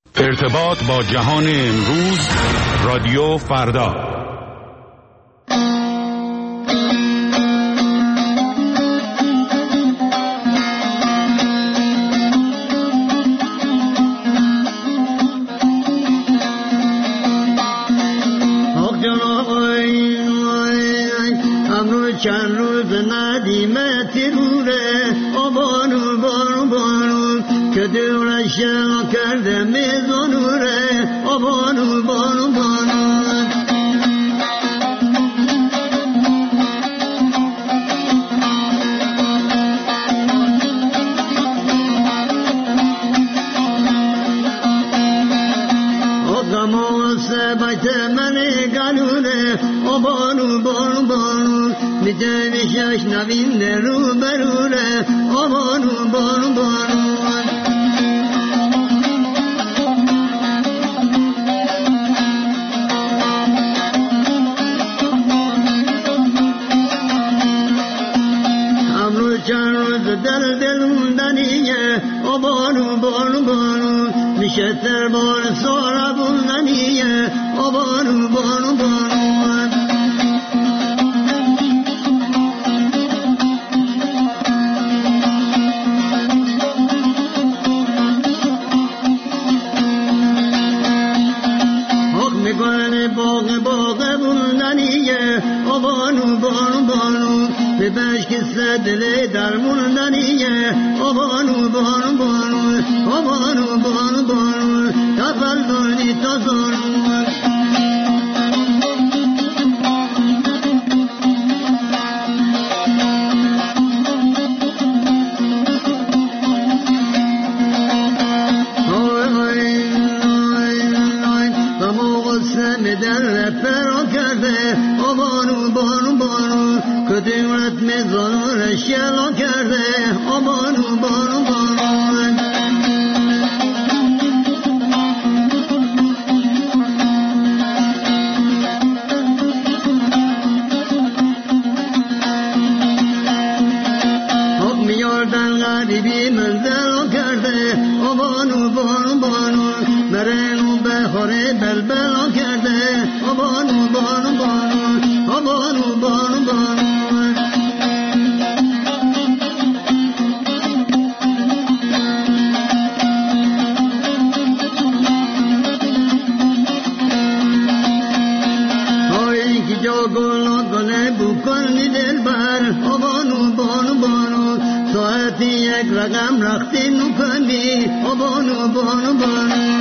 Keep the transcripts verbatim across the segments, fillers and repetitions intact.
ارتباط با جهان امروز، رادیو فردا. چند روز ندیمت روره آبانو بانو بانو که دورش کرده میزانوره آبانو بانو بانو آقا سبت من گلوره آبانو بانو بانو میده میشش نوین رو بروره آبانو بانو بانو امرو چند روز دل دل موندنیه آبانو بانو بانو میشه تر بار سارا بوندنیه آبانو بانو بانو باغ باغ بوندنیه آبانو بانو بانو به بشک دل در موندنیه آبانو بانو بانو آبانو بانو بانو تفل دانی تا زانو در فرا کرده آبانو بانو بانو کدیمت میزانو رشیلا کرده آبانو بانو بانو خب میاردن غریبی منزل کرده آبانو بانو بانو برنو بخوره بلبل کرده آبانو بانو بانو آبانو بانو بانو هایی که جا گل گله بکنی دل بر آبانو بانو بانو ساعتی یک رقم رختی نکنی آبانو بانو بانو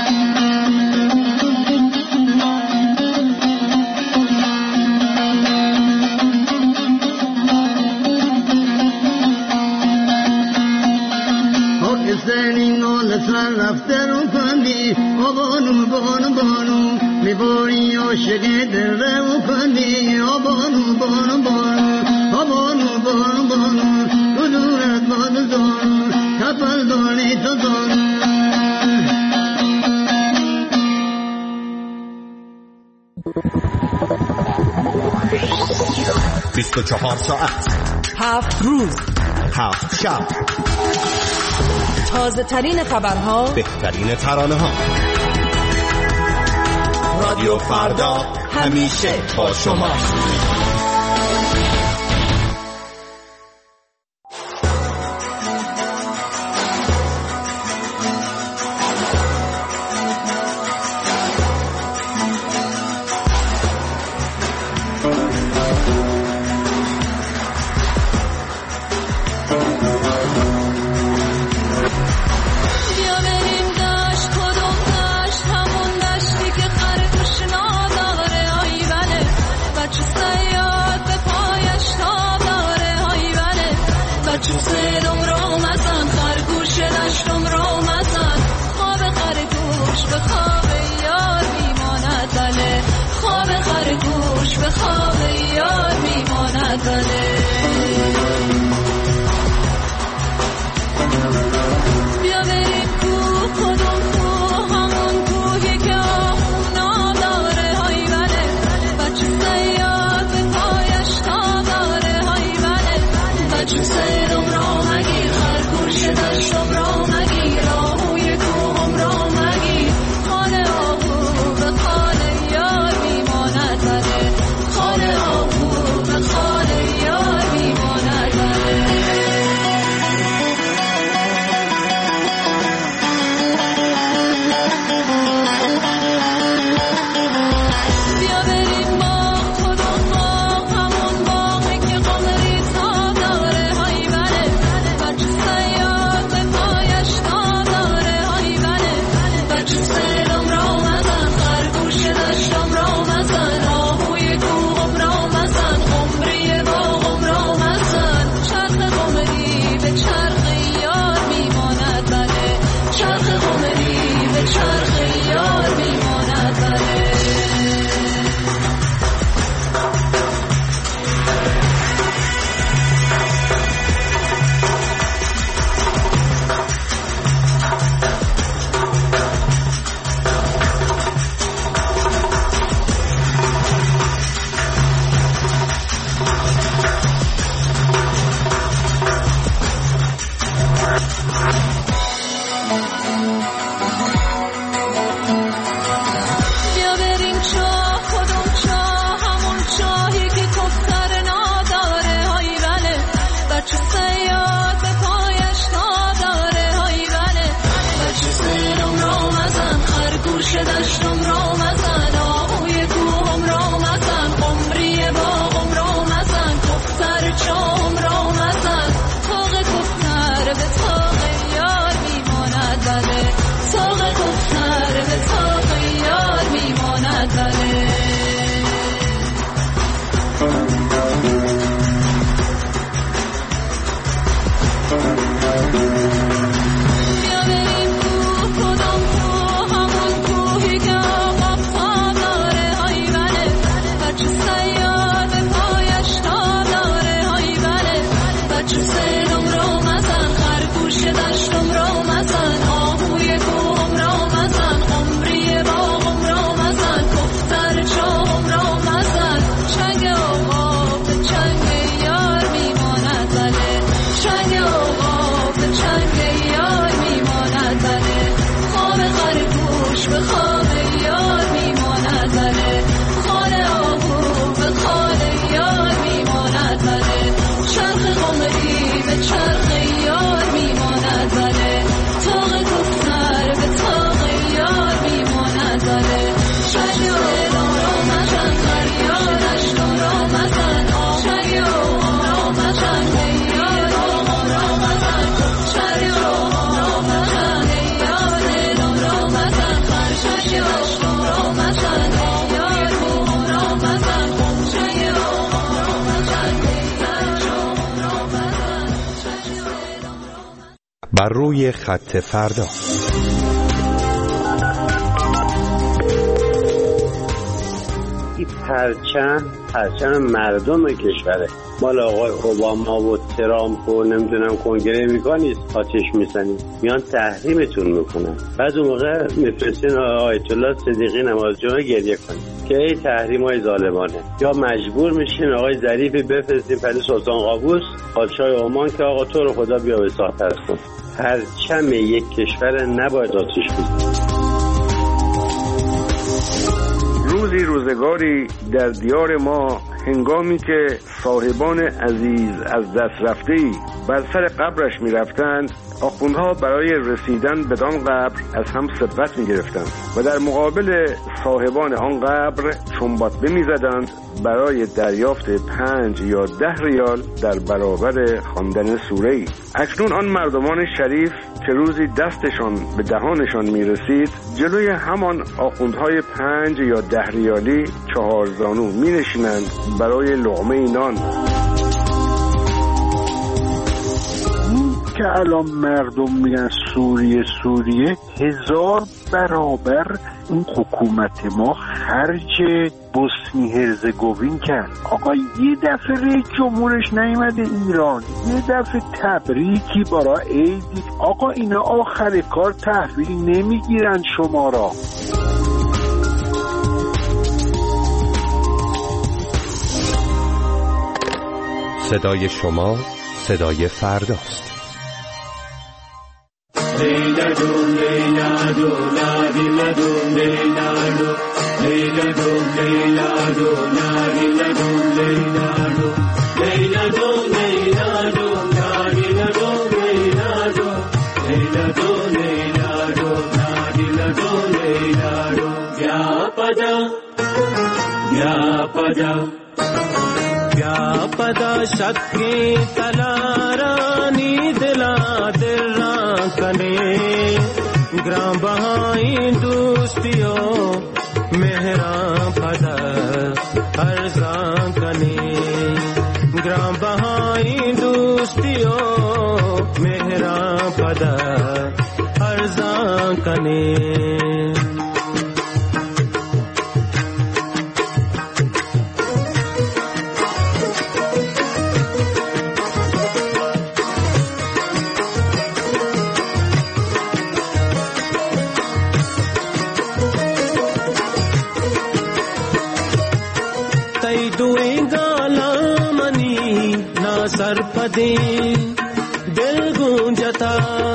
سر رفته رو کندی آبانو بانو بانو میباری عاشق دل رو کندی آبانو بانو بانو آبانو بانو بانو کدورت بانو زانو کپل دانی تو زانو بیست و چهار ساعت هفت روز هفت شب تازه ترین خبرها، بهترین ترانه ها. رادیو فردا همیشه با شما. Say خرگوش دشتم را مزن آهوی کوهم را مزن عمری باغم را مزن کفتر چام را مزن تاق کفتر به تاق یار میماند بله تاق کفتر به تاق یار میماند بله بر روی خط فردا. این پرچم پرچم مردم کشوره، مال آقای اوباما و ترامپ و نمیدونم کنگره امریکا نیست. آتش میزنید میان تحریمتون میکنن، بعد اون موقع میفرستین آیت الله صدیقی نماز جمعه گریه کنید که ای تحریم های ظالمانه، یا مجبور میشین آقای ظریفی بفرستین پلی سلطان قابوس پادشاه عمان که آقا تو رو خدا بیا وساطت کن. پرچم یک کشور نباید آتش بزنید. روزی روزگاری در دیار ما هنگامی که صاحبان عزیز از دست رفته‌ای بر سر قبرش می رفتند، آخوندها برای رسیدن بدان قبر از هم سبقت می گرفتند و در مقابل صاحبان آن قبر چنباتبه می زدند برای دریافت پنج یا ده ریال در برابر خواندن سوره‌ای. اکنون آن مردمان شریف که روزی دستشان به دهانشان می رسید، جلوی همان آخوندهای پنج یا ده ریالی چهار زانو می نشینند برای لقمه نان. که الان مردم میگن سوریه سوریه، هزار برابر اون حکومت ما خرج بوسنی هرزگوین کرد. آقا یه دفعه رئیس جمهورش نیومده ایران، یه دفعه تبریکی برای عیدی. آقا اینا آخر کار تحویل نمیگیرن شما را. صدای شما صدای فرداست. لیلا دون لیلا دون لیلا دون لیلا دون لیلا دون لیلا دون لیلا دون لیلا دون لیلا دون لیلا دون لیلا دون لیلا دون لیلا دون لیلا دون لیلا دون لیلا دون یا پدا یا پدا یا پدا شکی تلارانی دلا دل کنے گرام بہائی دوستیو مہران پدا ارزاں کنے گرام بہائی دوستیو مہران پدا ارزاں کنے सरपदे दिल गूंजता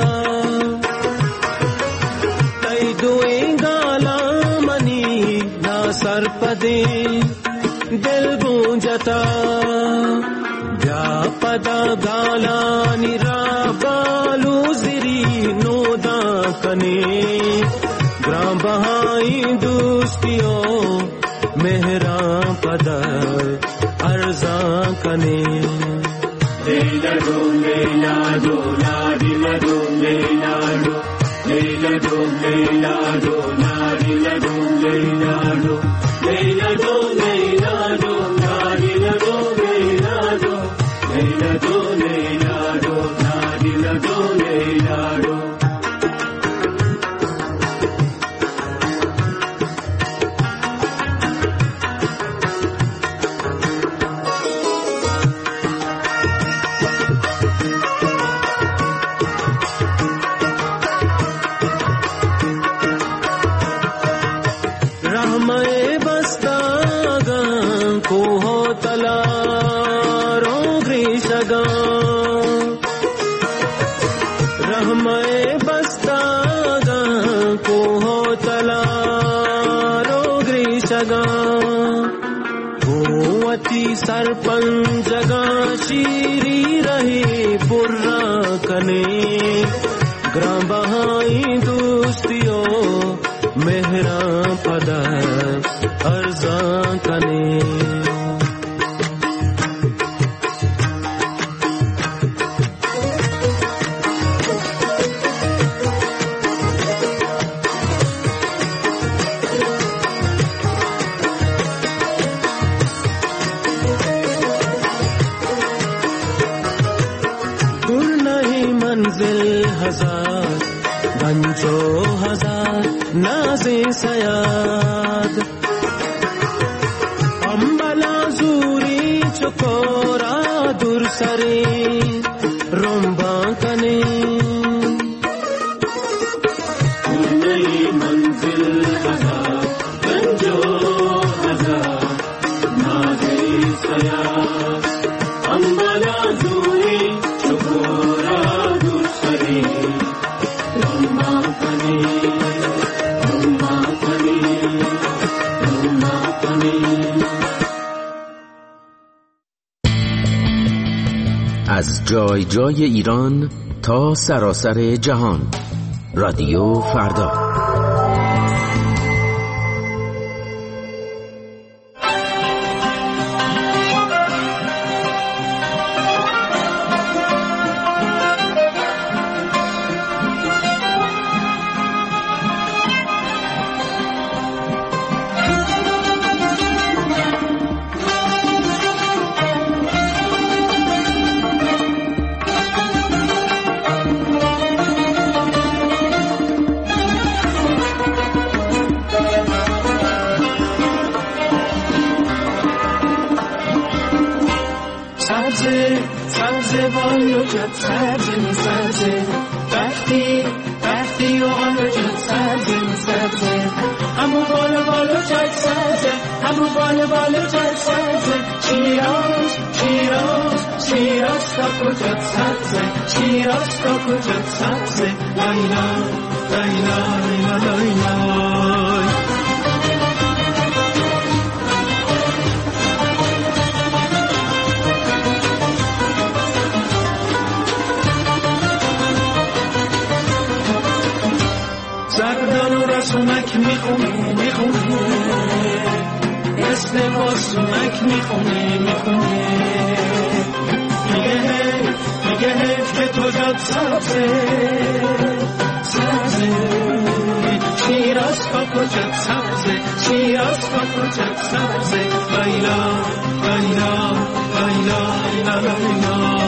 तई दुए गाला मनी ना सरपदे दिल गूंजता जा पदा गाला निरा बालू जिरी नोदा कने گران بهای دوستی و مهران پدر ارزان کنی لیلا دو لیلا دو لیلا دو لیلا دو لیلا دو لیلا دو لیلا دو لیلا دو لیلا دو لیلا دو لیلا دو لیلا دو لیلا دو لیلا دو لیلا دو لیلا دو सरपंच जगा शीरी रही बुर्रा कने ग्राम बहाई दोस्तियों मेहरा पदा अर्जा कने हजार गंजो हजार नाज़े सयाद अम्बला जूरी चकोरा दुरसरे रोम्बा कने नई मंजिल हजार गंजो हजार नाज़े सयाद अम्बला जूरी चकोरा از جای جای ایران تا سراسر جهان رادیو فردا. سمک میخونه میخونه مثل با سمک میخونه میخونه میگه میگه که تو جاد سبزه سبزه شیراز کا کجا سبزه شیراز کا کجا سبزه لیلا لیلا لیلا لیلا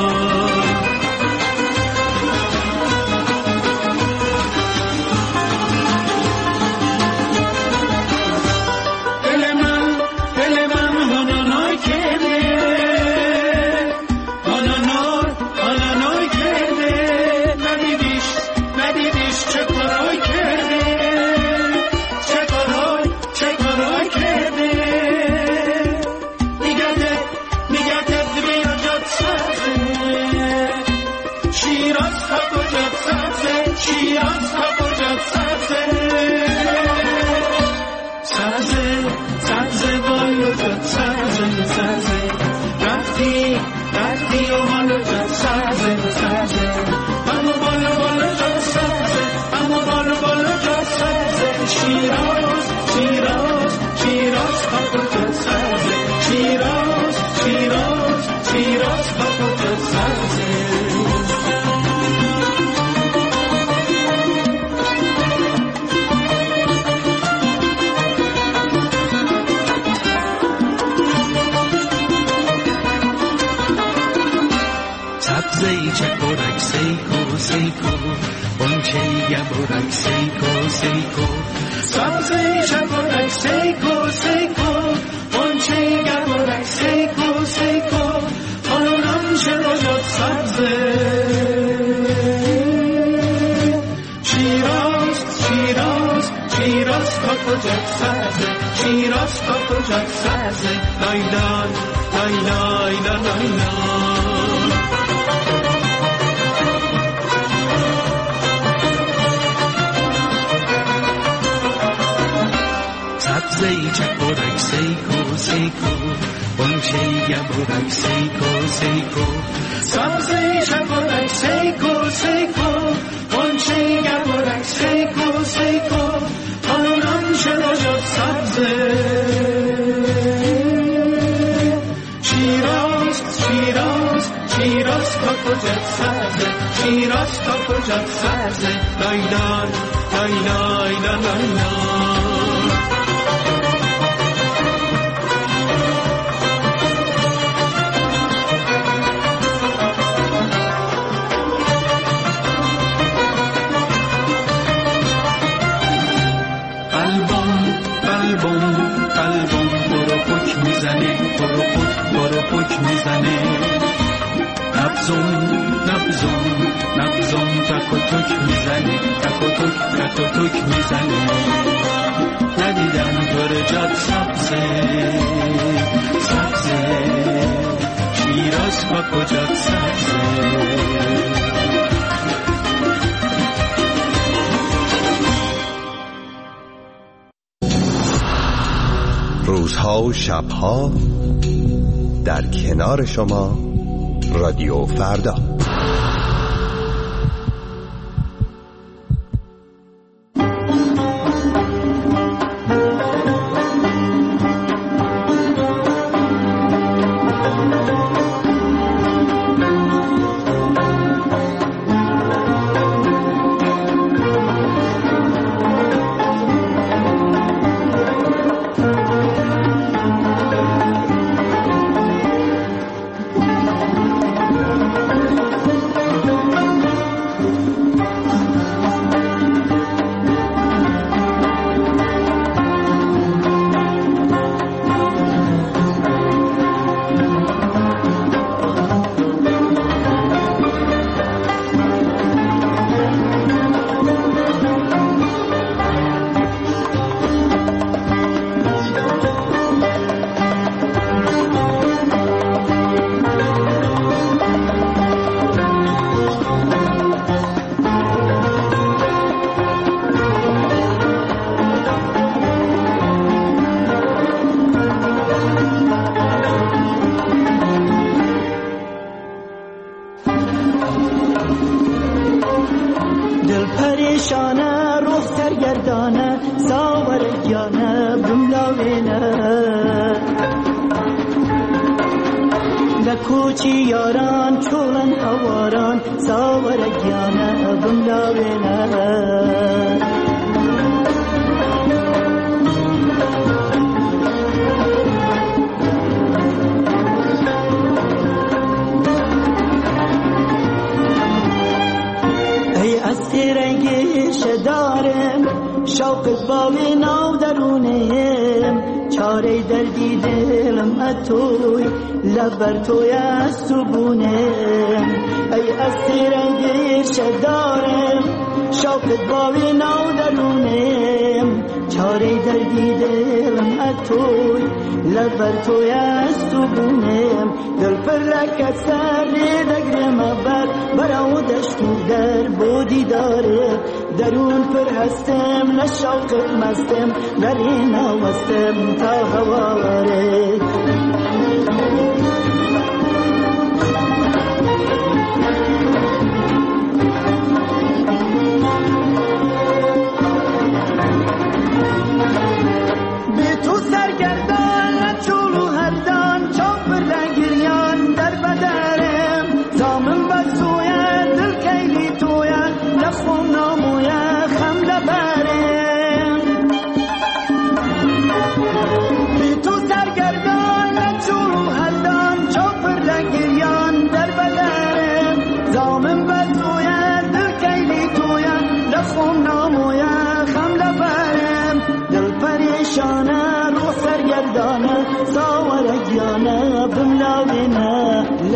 شیراز شیراز شیراز تا کجا سبزه شیراز شیراز شیراز تا کجا سبزه سبزه چکورک سیکو سیکو بانچه گبورک سیکو سیکو سبزه چکورک سیکو سیکو بانچه گبورک سیکو سیکو آنم چرا جد سبزه شیراز شیراز شیراز تا کجا سبزه شیراز تا کجا سبزه لایلان لایلای لایلان سبزه چکورک سیکو سیکو بانچه گبورک سیکو سیکو سبزه چکورک سیکو سیکو بانچه گبورک سیکو سیکو آنم چرا جد سبزه شیراز شیراز شیراز تا کجا سبزه شیراز تا کجا سبزه لایلان لایلای لایلان قلبم برو پک میزنه برو پک برو پک میزنه نبزم نبزم نبزم تک و تک میزنه تک و تک تک و تک میزنه ندیدم دور جاد سبزه سبزه شیراز با کجات سبزه روزها و شبها در کنار شما رادیو فردا. کوچی یاران چولن هواران ساورگیانه بملاوینه ای از تیرنگی شدارم شوقت باوی ناو درونیم چاره دردی دلم اتوی لبر توی از تو بونم ای از تیرنگی شدارم شوقت باوی ناو درونم چاره دردی دلم اتوی لبر توی از تو بونم دل پر لکت سر دگرم بر براو دشتو در بودی داره درون پر هستم نشوقت مستم در این آوستم تا هواره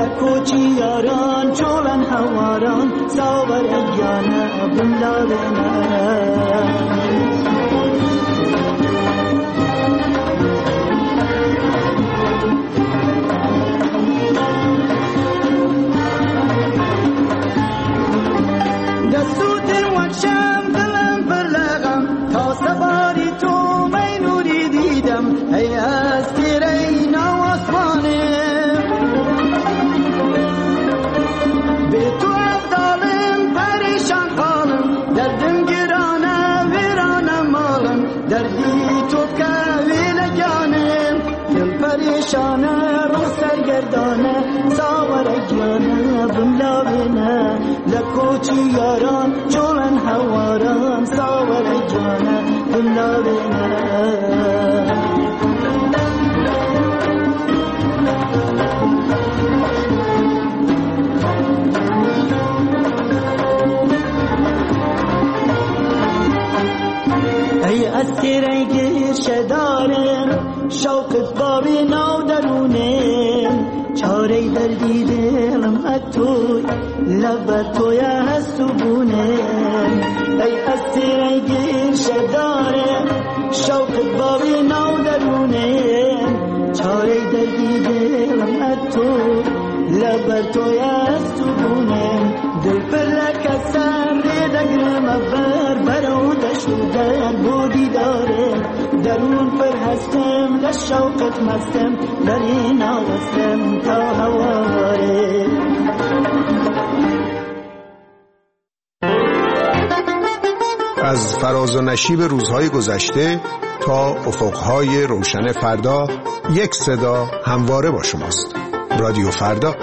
لکوچی یاران جولن هواران ساور اگیانه بلابنه شانه رو سرگردانه ساورگیانه بملابنه لکوچی یاران جولن هواران ساورگیانه بملابنه ای اسیره گیرشه دارم شوقت بابی نو درونم چاره دردی دلم اتوی لبر توی هستوبونم ای اسیره گیرشه دارم شوقت بابی نو درونم چاره دردی دلم اتوی لبر توی هستوبونم دل پر لکسر ریدگرم افر برو دشتو در بودی دارم درون پر هستم لشوقت مستم بری ناوستم تا هواره از فراز و نشیب روزهای گذشته تا افقهای روشن فردا یک صدا همواره با شماست. رادیو فردا.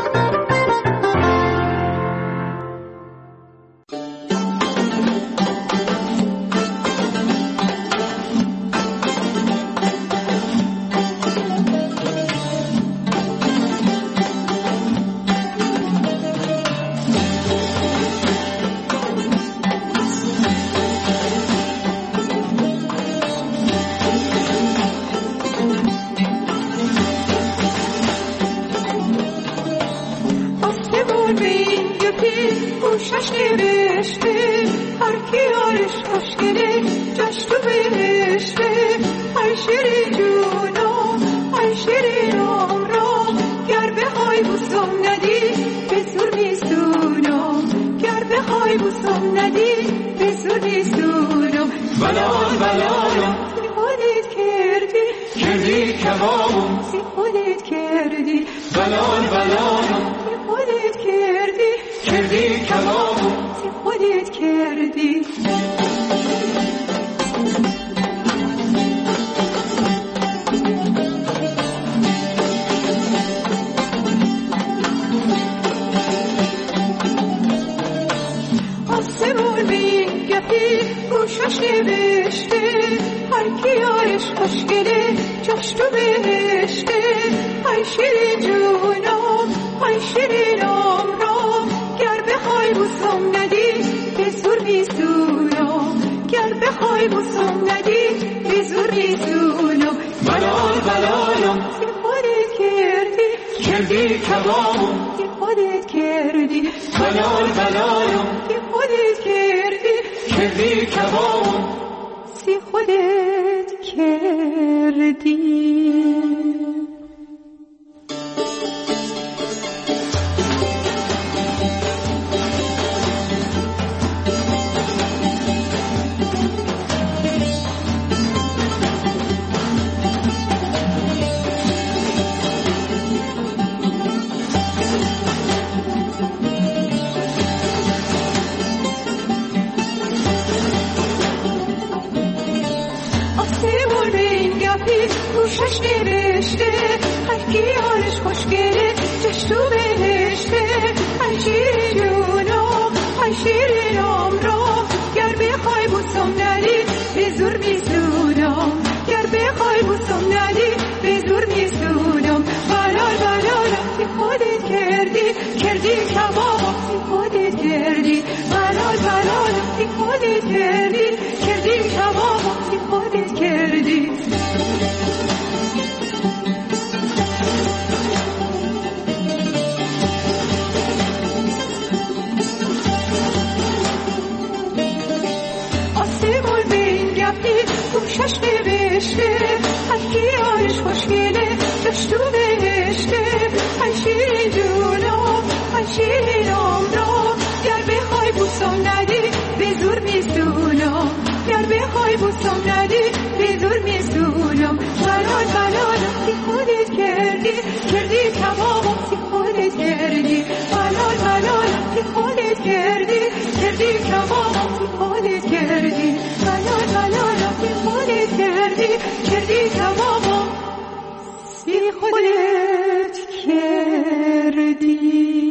چشم بشته هرکی آرش خوشگله جاش تو بهشته ای شیرین جونم ای شیرین عمرم گر بخوای بوسم ندی به زور میسونم گر بخوای بوسم ندی به زور میسونم بلال بلال سی خودت کردی کردی تمام سی خودت کردی بلال بلال سی خودت کردی کردی تمام سی خودت کردی بلال بلال سی خودت کردی کردی تمام سی خودت کردی